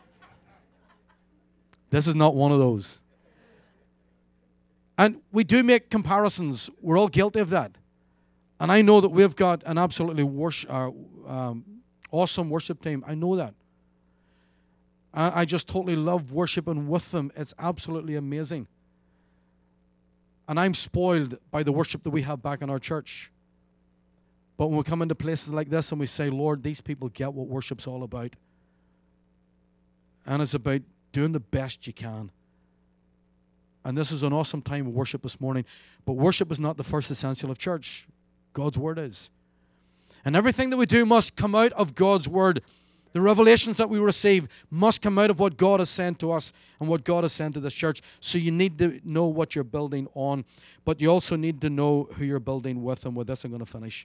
This is not one of those. And we do make comparisons. We're all guilty of that. And I know that we've got an absolutely worship, uh, um, awesome worship team. I know that. I, I just totally love worshiping with them. It's absolutely amazing. And I'm spoiled by the worship that we have back in our church. But when we come into places like this and we say, Lord, these people get what worship's all about. And it's about doing the best you can. And this is an awesome time of worship this morning. But worship is not the first essential of church. God's Word is. And everything that we do must come out of God's Word. The revelations that we receive must come out of what God has sent to us and what God has sent to this church. So you need to know what you're building on. But you also need to know who you're building with. And with this, I'm going to finish.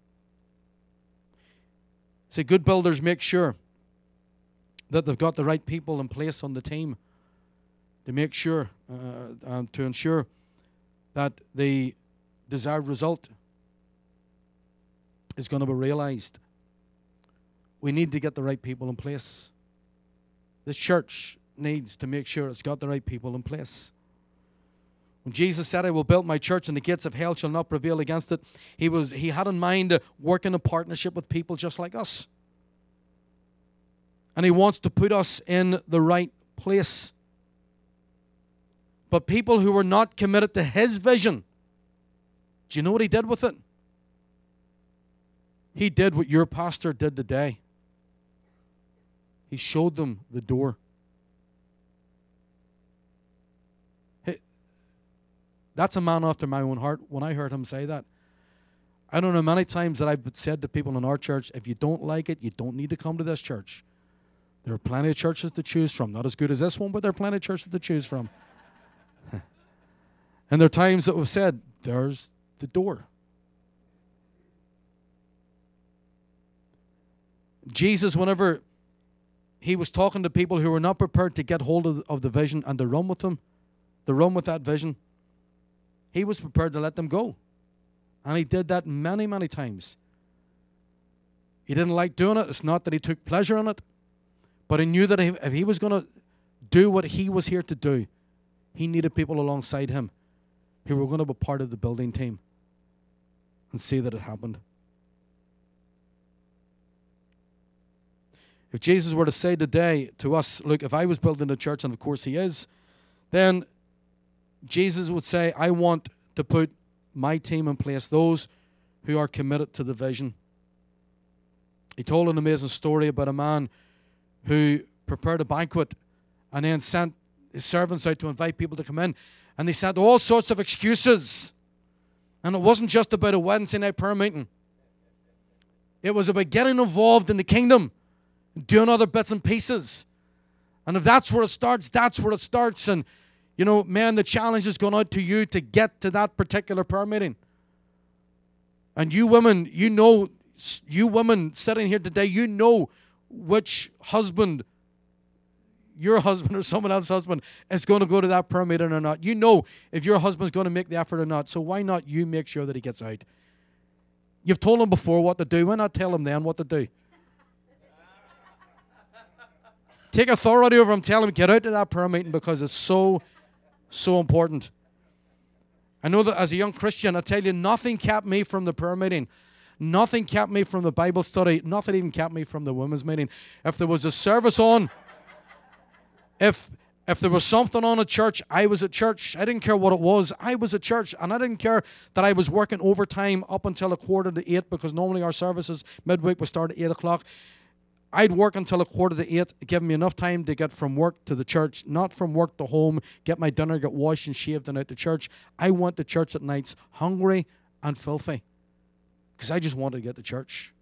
See, good builders make sure that they've got the right people in place on the team to make sure, uh, um, to ensure that the desired result is going to be realized. We need to get the right people in place. This church needs to make sure it's got the right people in place. When Jesus said, I will build my church and the gates of hell shall not prevail against it, he was he had in mind working in partnership with people just like us. And he wants to put us in the right place. But people who were not committed to his vision, do you know what he did with it? He did what your pastor did today. He showed them the door. Hey, that's a man after my own heart. When I heard him say that, I don't know many times that I've said to people in our church, if you don't like it, you don't need to come to this church. There are plenty of churches to choose from. Not as good as this one, but there are plenty of churches to choose from. And there are times that we've said, there's the door. Jesus, whenever he was talking to people who were not prepared to get hold of, of the vision and to run with them, to run with that vision, he was prepared to let them go. And he did that many, many times. He didn't like doing it. It's not that he took pleasure in it. But he knew that if he was going to do what he was here to do, he needed people alongside him who were going to be part of the building team and see that it happened. If Jesus were to say today to us, look, if I was building a church, and of course he is, then Jesus would say, I want to put my team in place, those who are committed to the vision. He told an amazing story about a man who prepared a banquet and then sent his servants out to invite people to come in. And they sent all sorts of excuses. And it wasn't just about a Wednesday night prayer meeting. It was about getting involved in the kingdom, doing other bits and pieces. And if that's where it starts, that's where it starts. And, you know, man, the challenge is going out to you to get to that particular prayer meeting. And you women, you know, you women sitting here today, you know which husband, your husband or someone else's husband, is going to go to that prayer meeting or not. You know if your husband's going to make the effort or not. So why not you make sure that he gets out? You've told him before what to do. Why not tell him then what to do? Take authority over him. Tell him, get out to that prayer meeting because it's so, so important. I know that as a young Christian, I tell you, nothing kept me from the prayer meeting. Nothing kept me from the Bible study. Nothing even kept me from the women's meeting. If there was a service on, if if there was something on at church, I was at church. I didn't care what it was. I was at church. And I didn't care that I was working overtime up until a quarter to eight because normally our services midweek would start at eight o'clock. I'd work until a quarter to eight, giving me enough time to get from work to the church, not from work to home, get my dinner, get washed and shaved and out to church. I went to church at nights hungry and filthy because I just wanted to get to church.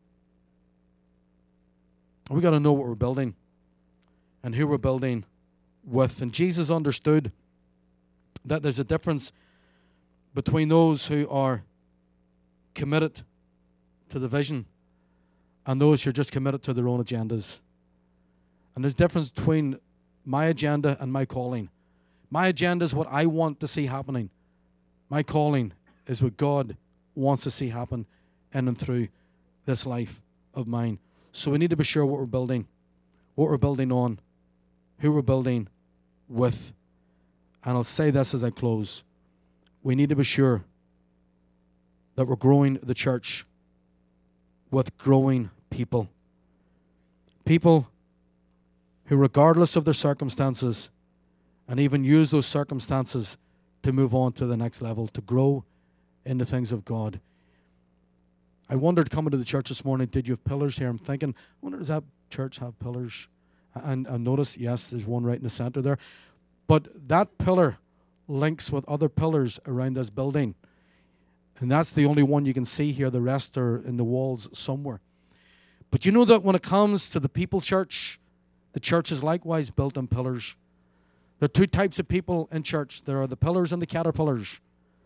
We got to know what we're building and who we're building with. And Jesus understood that there's a difference between those who are committed to the vision and those who are just committed to their own agendas. And there's a difference between my agenda and my calling. My agenda is what I want to see happening. My calling is what God wants to see happen in and through this life of mine. So we need to be sure what we're building, what we're building on, who we're building with. And I'll say this as I close. We need to be sure that we're growing the church with growing people. People who, regardless of their circumstances, and even use those circumstances to move on to the next level, to grow in the things of God. I wondered coming to the church this morning, did you have pillars here? I'm thinking, I wonder, does that church have pillars? And I noticed, yes, there's one right in the center there. But that pillar links with other pillars around this building. And that's the only one you can see here. The rest are in the walls somewhere. But you know that when it comes to the people church, the church is likewise built on pillars. There are two types of people in church. There are the pillars and the caterpillars.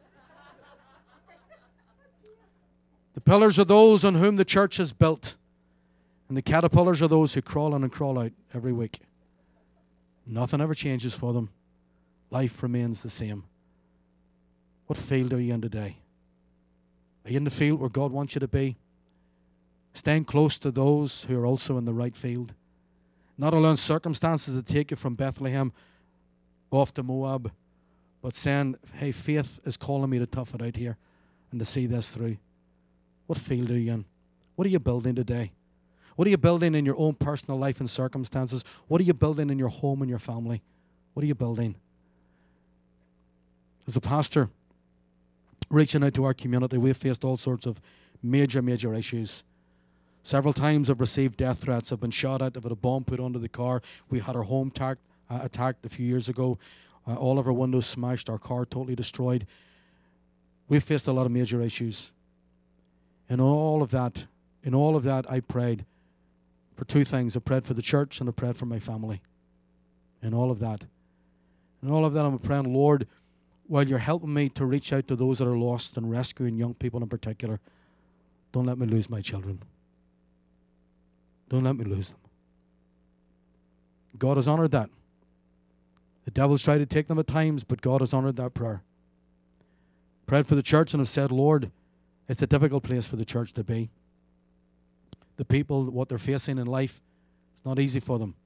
The pillars are those on whom the church is built. And the caterpillars are those who crawl in and crawl out every week. Nothing ever changes for them. Life remains the same. What field are you in today? Are you in the field where God wants you to be? Staying close to those who are also in the right field. Not allowing circumstances to take you from Bethlehem off to Moab, but saying, hey, faith is calling me to tough it out here and to see this through. What field are you in? What are you building today? What are you building in your own personal life and circumstances? What are you building in your home and your family? What are you building? As a pastor, reaching out to our community, we've faced all sorts of major, major issues. Several times I've received death threats. I've been shot at. I've had a bomb put onto the car. We had our home ta- uh, attacked a few years ago. Uh, all of our windows smashed. Our car totally destroyed. We've faced a lot of major issues. And in all of that, in all of that, I prayed for two things. I prayed for the church and I prayed for my family. In all of that. In all of that, I'm praying, Lord, while you're helping me to reach out to those that are lost and rescuing young people in particular, don't let me lose my children. Don't let me lose them. God has honored that. The devil's tried to take them at times, but God has honored that prayer. Prayed for the church and have said, Lord, it's a difficult place for the church to be. The people, what they're facing in life, it's not easy for them.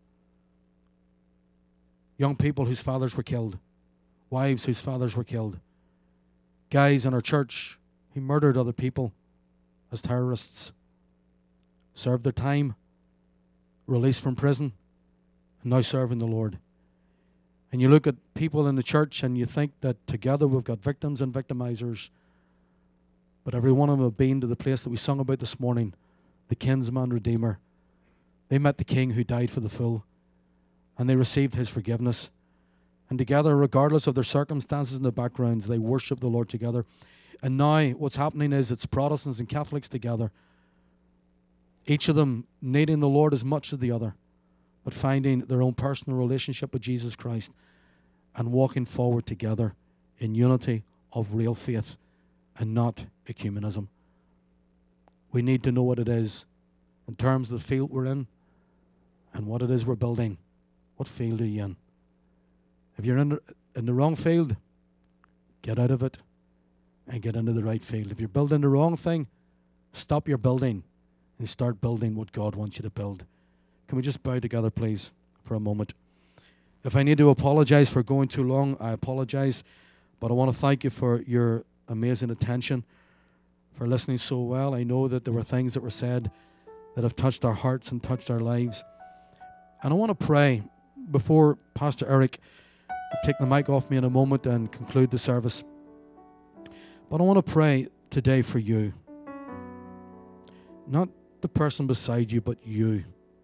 Young people whose fathers were killed. Wives whose fathers were killed. Guys in our church who murdered other people as terrorists. Served their time, released from prison, and now serving the Lord. And you look at people in the church and you think that together we've got victims and victimizers. But every one of them have been to the place that we sung about this morning, the kinsman redeemer. They met the king who died for the fool, and they received his forgiveness. And together, regardless of their circumstances and their backgrounds, they worship the Lord together. And now what's happening is it's Protestants and Catholics together, each of them needing the Lord as much as the other, but finding their own personal relationship with Jesus Christ and walking forward together in unity of real faith and not ecumenism. We need to know what it is in terms of the field we're in and what it is we're building. What field are you in? If you're in the, in the wrong field, get out of it and get into the right field. If you're building the wrong thing, stop your building and start building what God wants you to build. Can we just bow together, please, for a moment? If I need to apologize for going too long, I apologize. But I want to thank you for your amazing attention, for listening so well. I know that there were things that were said that have touched our hearts and touched our lives. And I want to pray before Pastor Eric will take the mic off me in a moment and conclude the service. But I want to pray today for you. Not the person beside you, but you.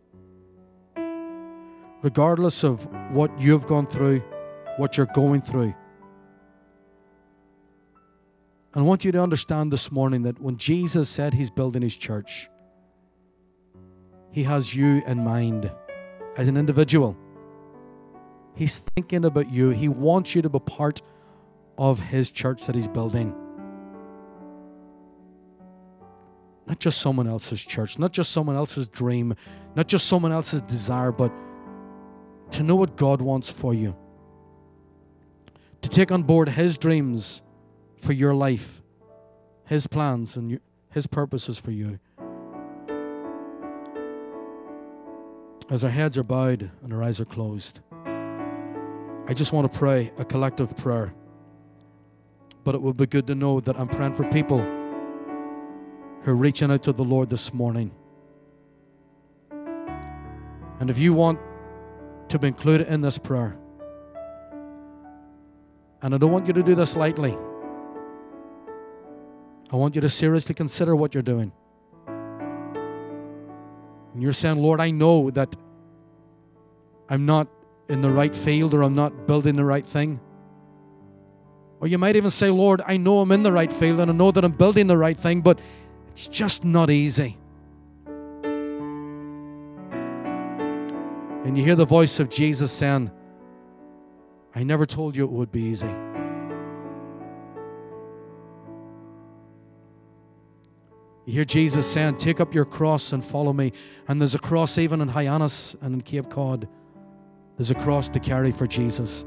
regardless of what you've gone through, what you're going through. And I want you to understand this morning that when Jesus said He's building His church, He has you in mind as an individual. He's thinking about you. He wants you to be part of His church that He's building. Not just someone else's church, not just someone else's dream, not just someone else's desire, but to know what God wants for you. To take on board His dreams for your life, His plans and your, His purposes for you. As our heads are bowed and our eyes are closed, I just want to pray a collective prayer. But it would be good to know that I'm praying for people who are reaching out to the Lord this morning. And if you want to be included in this prayer, and I don't want you to do this lightly, I want you to seriously consider what you're doing. And you're saying, Lord, I know that I'm not in the right field, or I'm not building the right thing. Or you might even say, Lord, I know I'm in the right field and I know that I'm building the right thing, but it's just not easy. And you hear the voice of Jesus saying, I never told you it would be easy. You hear Jesus saying, take up your cross and follow me. And there's a cross even in Hyannis and in Cape Cod. There's a cross to carry for Jesus.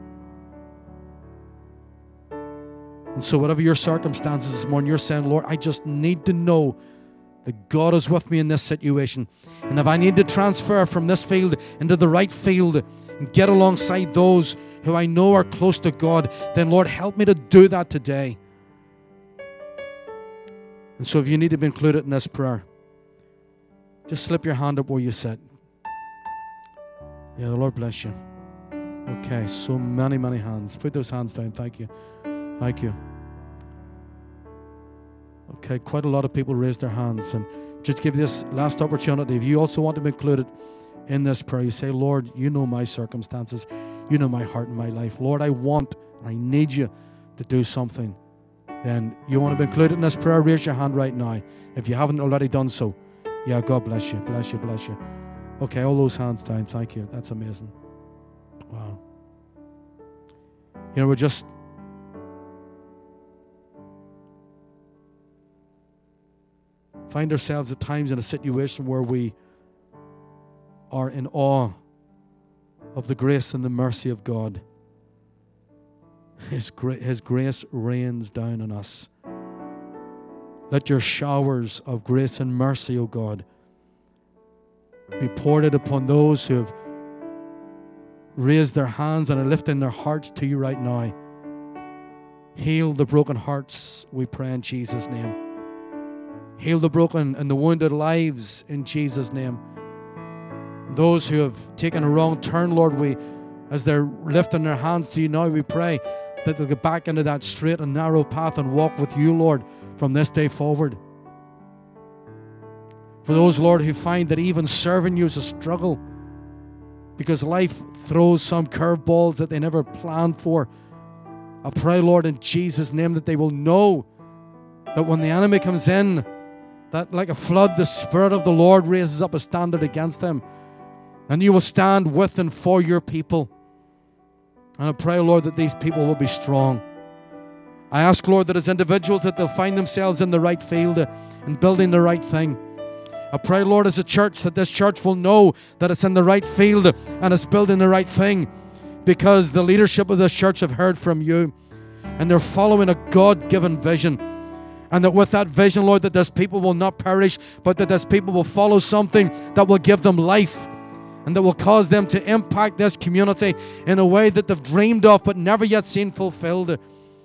And so whatever your circumstances this morning, you're saying, Lord, I just need to know that God is with me in this situation. And if I need to transfer from this field into the right field and get alongside those who I know are close to God, then Lord, help me to do that today. And so if you need to be included in this prayer, just slip your hand up where you sit. Yeah, the Lord bless you. Okay, so many, many hands. Put those hands down. Thank you. Thank you. Okay, quite a lot of people raised their hands. And just give you this last opportunity. If you also want to be included in this prayer, you say, Lord, you know my circumstances. You know my heart and my life. Lord, I want, I need you to do something. Then you want to be included in this prayer, raise your hand right now. If you haven't already done so. Yeah, God bless you. Bless you, bless you. Okay, all those hands down. Thank you. That's amazing. Wow. You know, we're just find ourselves at times in a situation where we are in awe of the grace and the mercy of God. His, gra- His grace rains down on us. Let your showers of grace and mercy, O God, be poured out upon those who have raised their hands and are lifting their hearts to you right now. Heal the broken hearts, we pray in Jesus' name. Heal the broken and the wounded lives in Jesus' name. Those who have taken a wrong turn, Lord, we, as they're lifting their hands to you now, we pray that they'll get back into that straight and narrow path and walk with you, Lord, from this day forward. For those, Lord, who find that even serving you is a struggle because life throws some curveballs that they never planned for, I pray, Lord, in Jesus' name, that they will know that when the enemy comes in, that like a flood, the Spirit of the Lord raises up a standard against them, and you will stand with and for your people. And I pray, Lord, that these people will be strong. I ask, Lord, that as individuals that they'll find themselves in the right field and building the right thing. I pray, Lord, as a church, that this church will know that it's in the right field and it's building the right thing, because the leadership of this church have heard from you and they're following a God-given vision. And that with that vision, Lord, that this people will not perish, but that this people will follow something that will give them life and that will cause them to impact this community in a way that they've dreamed of but never yet seen fulfilled.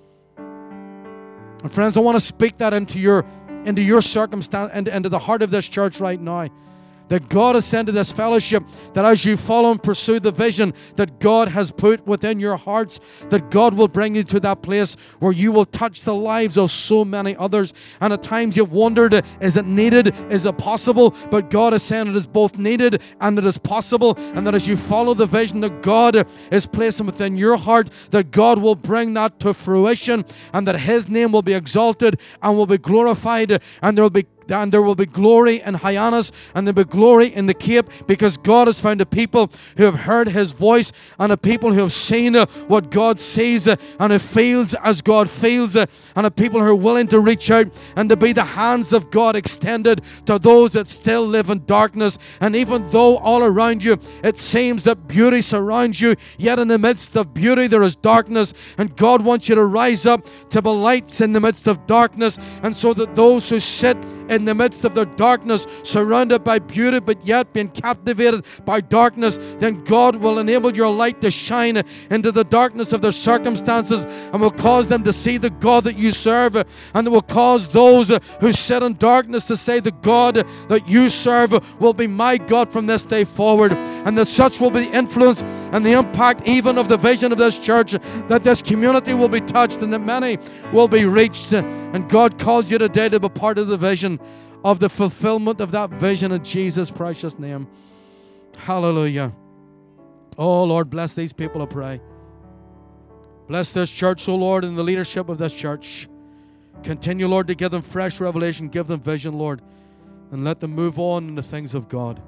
And friends, I want to speak that into your into your circumstance and into the heart of this church right now. that God has sent to this fellowship, that as you follow and pursue the vision that God has put within your hearts, that God will bring you to that place where you will touch the lives of so many others. And at times you've wondered, is it needed? Is it possible? But God is saying it is both needed and it is possible, and that as you follow the vision that God is placing within your heart, that God will bring that to fruition, and that His name will be exalted and will be glorified, and there will be and there will be glory in Hyannis, and there will be glory in the Cape, because God has found a people who have heard His voice, and a people who have seen uh, what God sees, uh, and who feels as God feels, uh, and a people who are willing to reach out and to be the hands of God extended to those that still live in darkness. And even though all around you it seems that beauty surrounds you, yet in the midst of beauty there is darkness, and God wants you to rise up to be lights in the midst of darkness, and so that those who sit in the midst of their darkness, surrounded by beauty but yet being captivated by darkness, then God will enable your light to shine into the darkness of their circumstances, and will cause them to see the God that you serve, and it will cause those who sit in darkness to say the God that you serve will be my God from this day forward. And that such will be the influence and the impact even of the vision of this church, that this community will be touched and that many will be reached. And God calls you today to be part of the vision, of the fulfillment of that vision, in Jesus' precious name. Hallelujah. Oh Lord, bless these people, I pray. Bless this church, oh Lord, and the leadership of this church. Continue, Lord, to give them fresh revelation, give them vision, Lord, and let them move on in the things of God.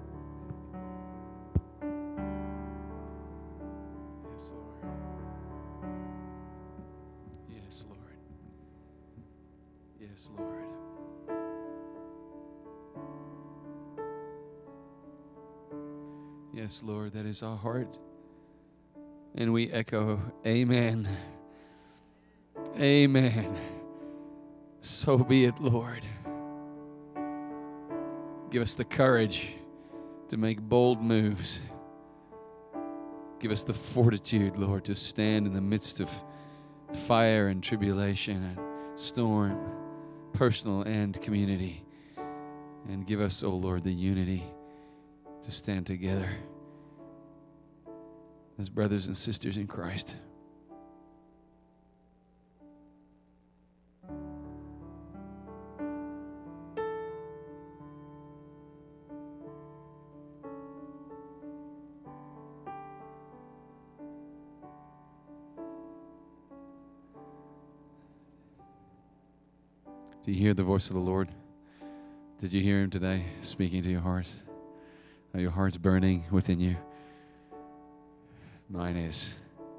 Yes, Lord. Yes, Lord. Yes, Lord. Yes, Lord, that is our heart. And we echo, amen. Amen. So be it, Lord. Give us the courage to make bold moves. Give us the fortitude, Lord, to stand in the midst of fire and tribulation and storm, personal and community. And give us, oh Lord, the unity to stand together as brothers and sisters in Christ. Do you hear the voice of the Lord? Did you hear Him today speaking to your hearts? Are your hearts burning within you? Mine is.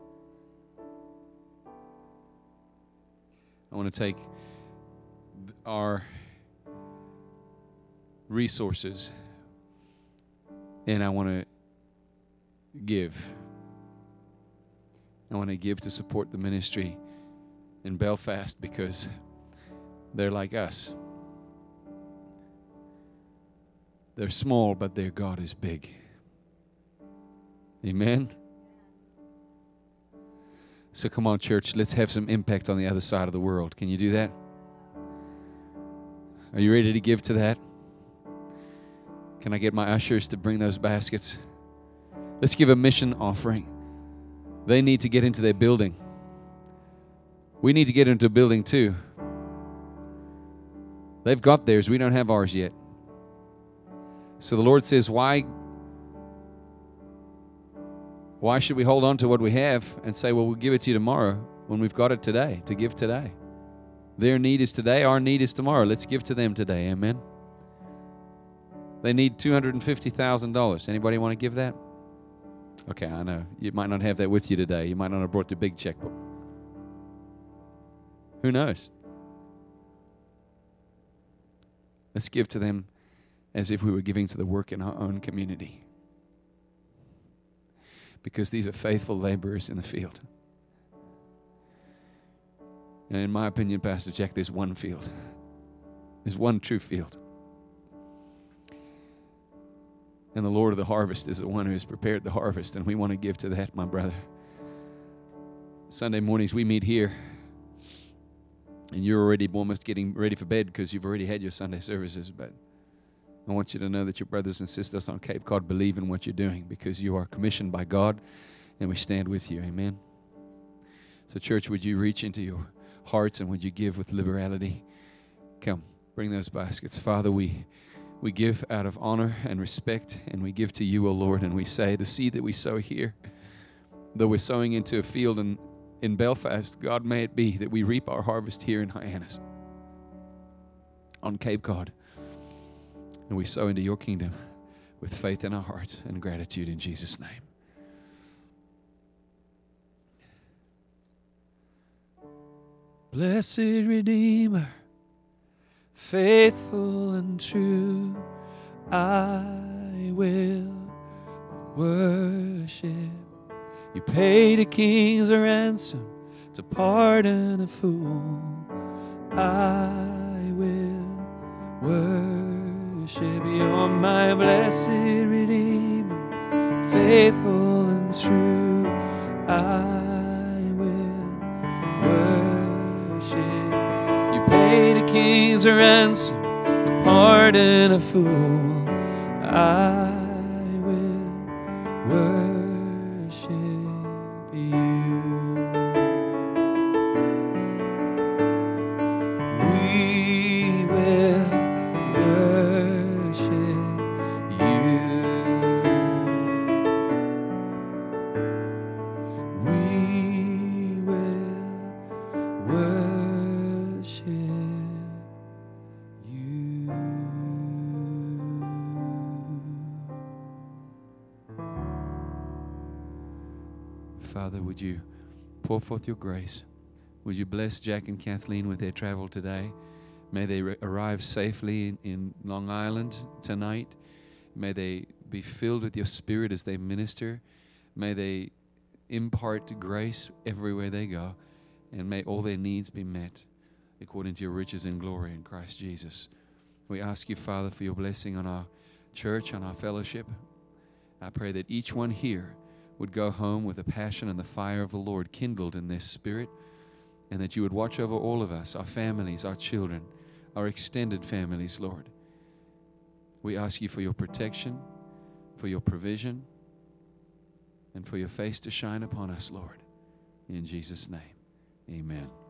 I want to take our resources and I want to give. I want to give to support the ministry in Belfast, because they're like us. They're small, but their God is big. Amen? So come on, church, let's have some impact on the other side of the world. Can you do that? Are you ready to give to that? Can I get my ushers to bring those baskets? Let's give a mission offering. They need to get into their building. We need to get into a building too. They've got theirs. We don't have ours yet. So the Lord says, why, why should we hold on to what we have and say, well, we'll give it to you tomorrow when we've got it today, to give today? Their need is today. Our need is tomorrow. Let's give to them today. Amen. They need two hundred fifty thousand dollars. Anybody want to give that? Okay, I know. You might not have that with you today. You might not have brought the big checkbook. Who knows? Let's give to them as if we were giving to the work in our own community. Because these are faithful laborers in the field. And in my opinion, Pastor Jack, there's one field. There's one true field. And the Lord of the harvest is the one who has prepared the harvest, and we want to give to that, my brother. Sunday mornings we meet here, and you're already almost getting ready for bed because you've already had your Sunday services, but I want you to know that your brothers and sisters on Cape Cod believe in what you're doing because you are commissioned by God, and we stand with you. Amen. So, church, would you reach into your hearts and would you give with liberality? Come, bring those baskets. Father, we we give out of honor and respect, and we give to you, O Lord, and we say the seed that we sow here, though we're sowing into a field in, in Belfast, God, may it be that we reap our harvest here in Hyannis, on Cape Cod. And we sow into your kingdom with faith in our hearts and gratitude in Jesus' name. Blessed Redeemer, faithful and true, I will worship. You paid a king's ransom to pardon a fool. I will worship. You're my blessed Redeemer, faithful and true. I will worship. You paid a king's ransom to pardon a fool. I will worship you. We will worship you. We will worship you. Father, would you pour forth your grace? Would you bless Jack and Kathleen with their travel today? May they re- arrive safely in, in Long Island tonight. May they be filled with your Spirit as they minister. May they impart grace everywhere they go. And may all their needs be met according to your riches and glory in Christ Jesus. We ask you, Father, for your blessing on our church, on our fellowship. I pray that each one here would go home with the passion and the fire of the Lord kindled in their spirit, and that you would watch over all of us, our families, our children, our extended families, Lord. We ask you for your protection, for your provision, and for your face to shine upon us, Lord. In Jesus' name, amen.